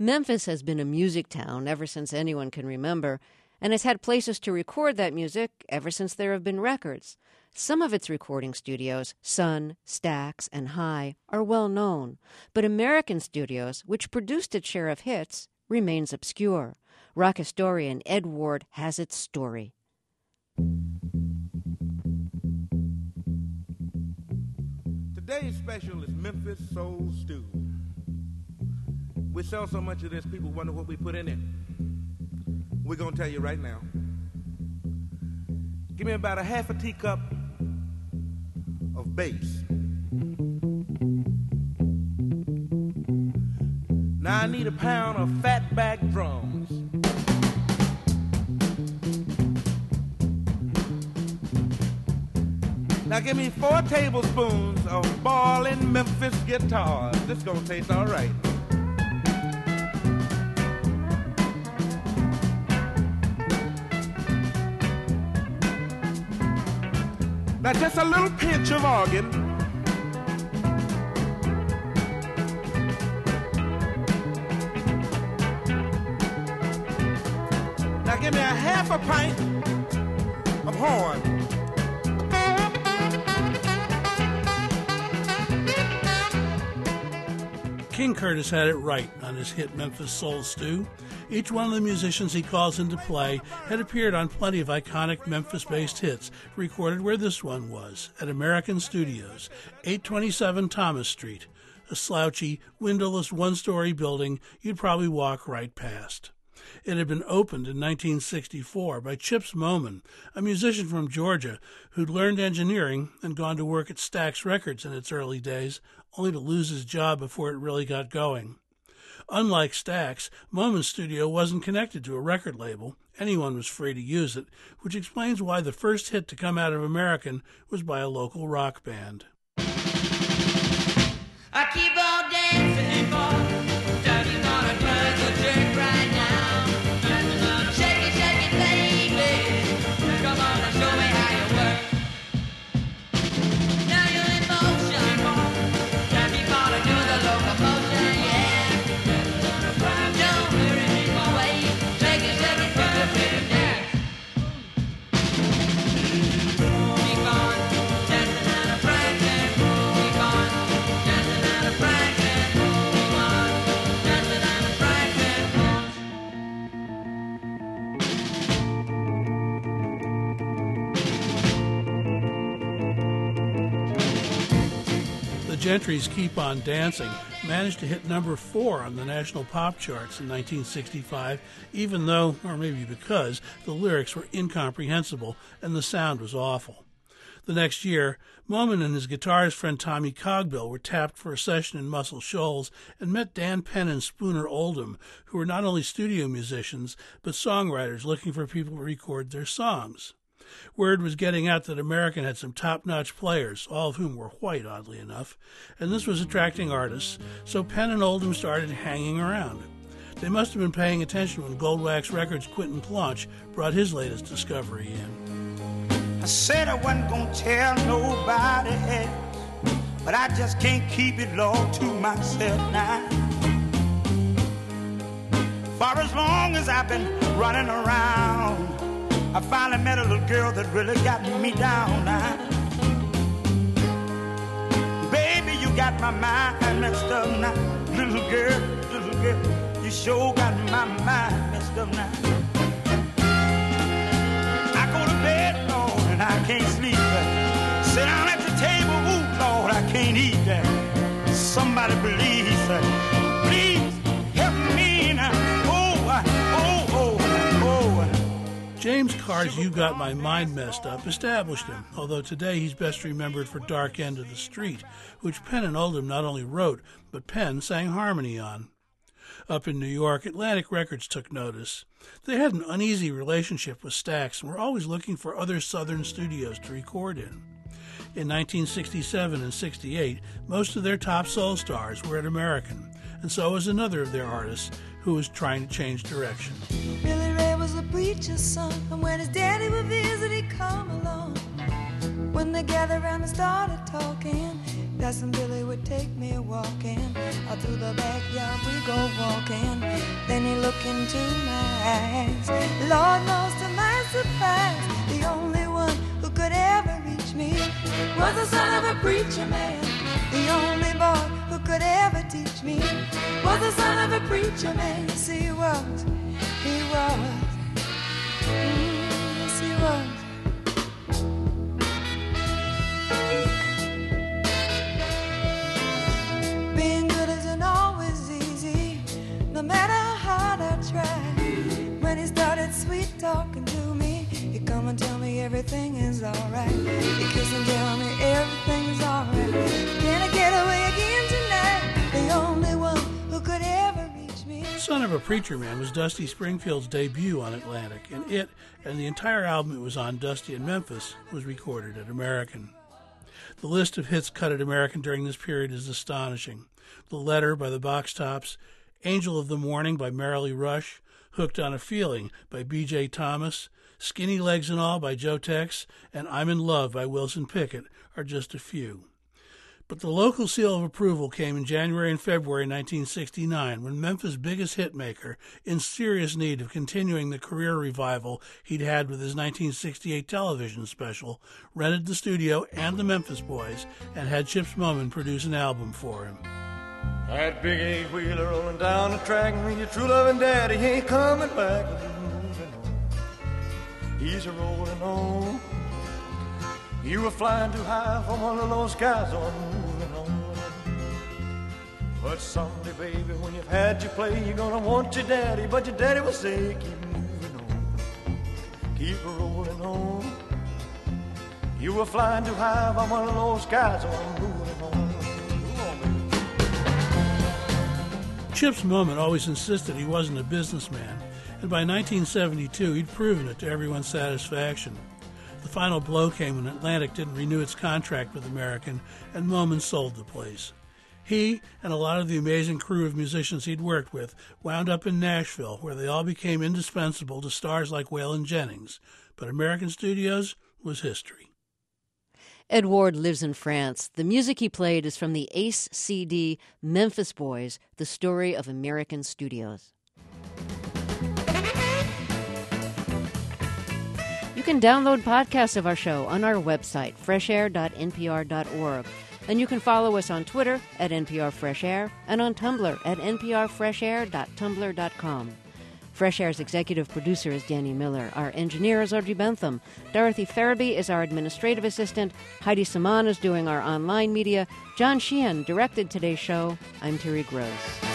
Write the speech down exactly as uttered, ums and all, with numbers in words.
Memphis has been a music town ever since anyone can remember, and has had places to record that music ever since there have been records. Some of its recording studios, Sun, Stax, and High, are well known, but American Studios, which produced its share of hits, remains obscure. Rock historian Ed Ward has its story. Today's special is Memphis Soul Stew. We sell so much of this, people wonder what we put in it. We're going to tell you right now. Give me about a half a teacup of bass. Now I need a pound of fatback drums. Now give me four tablespoons of ballin' Memphis guitars. This is gonna taste all right. Now just a little pinch of organ. Now give me a half a pint of horn. King Curtis had it right on his hit Memphis Soul Stew. Each one of the musicians he calls into play had appeared on plenty of iconic Memphis-based hits, recorded where this one was, at American Studios, eight twenty-seven Thomas Street, a slouchy, windowless one-story building you'd probably walk right past. It had been opened in nineteen sixty-four by Chips Moman, a musician from Georgia who'd learned engineering and gone to work at Stax Records in its early days, only to lose his job before it really got going. Unlike Stax, Moman's studio wasn't connected to a record label. Anyone was free to use it, which explains why the first hit to come out of American was by a local rock band. I keep on dancing for Daddy's gonna try to jerk right now. Shake it, shake it, baby. Come on and show me how you work. Now you're in motion. Daddy gonna do the locomotion, yeah. Don't hurry me away. Shake it, shake it, shake it, shake it, dance. Keep on dancing and a prancing. Keep on dancing and a prancing. Keep on dancing and a prancing. The Gentry's Keep On Dancing managed to hit number four on the national pop charts in nineteen sixty-five, even though, or maybe because, the lyrics were incomprehensible and the sound was awful. The next year, Moman and his guitarist friend Tommy Cogbill were tapped for a session in Muscle Shoals and met Dan Penn and Spooner Oldham, who were not only studio musicians, but songwriters looking for people to record their songs. Word was getting out that American had some top-notch players, all of whom were white, oddly enough, and this was attracting artists, so Penn and Oldham started hanging around. They must have been paying attention when Goldwax Records' Quentin Planche brought his latest discovery in. I said I wasn't gonna tell nobody else, but I just can't keep it all to myself now. For as long as I've been running around, I finally met a little girl that really got me down now. Baby, you got my mind messed up now. Little girl, little girl, you sure got my mind messed up now. I go to bed, Lord, and I can't sleep. Sit down at the table, ooh, Lord, I can't eat that. Somebody please, please help me now. Oh, oh, oh, oh. James Carr's You Got My Mind Messed Up established him, although today he's best remembered for Dark End of the Street, which Penn and Oldham not only wrote, but Penn sang harmony on. Up in New York, Atlantic Records took notice. They had an uneasy relationship with Stax and were always looking for other southern studios to record in. In nineteen sixty-seven and sixty-eight, most of their top soul stars were at American, and so was another of their artists who was trying to change direction. Billy Ray was a preacher's son, and when his daddy would visit, he'd come along. When they gathered around and started talking, that's when Billy would take me walking. Out through the backyard we go walking. eyes. Lord knows to my surprise, the only one who could ever reach me was the son of a preacher man. The only boy who could ever teach me was the son of a preacher man. Yes, he was, he was, mm, yes, he was. Being good isn't always easy, no matter how hard I try. When he started sweet talking to me, he come and tell me everything is alright. He kiss and tell me everything is alright. Can I get away again tonight? The only one who could ever reach me. Son of a Preacher Man was Dusty Springfield's debut on Atlantic, and it, and the entire album it was on, Dusty in Memphis, was recorded at American. The list of hits cut at American during this period is astonishing. The Letter by the Box Tops, Angel of the Morning by Merrily Rush, Hooked on a Feeling by B J Thomas, Skinny Legs and All by Joe Tex, and I'm in Love by Wilson Pickett are just a few. But the local seal of approval came in January and February nineteen sixty-nine, when Memphis' biggest hitmaker, in serious need of continuing the career revival he'd had with his nineteen sixty-eight television special, rented the studio and the Memphis Boys and had Chips Moman produce an album for him. That big eight-wheeler rolling down the track, and your true loving daddy ain't coming back. Moving on, he's a rolling on. You were flying too high from one of those skies on, moving on. But someday, baby, when you've had your play, you're gonna want your daddy, but your daddy will say, keep moving on, keep rolling on. You were flying too high from one of those skies on, moving on. Chips Moman always insisted he wasn't a businessman, and by nineteen seventy-two he'd proven it to everyone's satisfaction. The final blow came when Atlantic didn't renew its contract with American, and Moman sold the place. He and a lot of the amazing crew of musicians he'd worked with wound up in Nashville, where they all became indispensable to stars like Waylon Jennings. But American Studios was history. Ed Ward lives in France. The music he played is from the Ace C D Memphis Boys, The Story of American Studios. You can download podcasts of our show on our website, fresh air dot n p r dot org. And you can follow us on Twitter at N P R Fresh Air and on Tumblr at n p r fresh air dot tumblr dot com. Fresh Air's executive producer is Danny Miller. Our engineer is Audrey Bentham. Dorothy Farabee is our administrative assistant. Heidi Saman is doing our online media. John Sheehan directed today's show. I'm Terry Gross.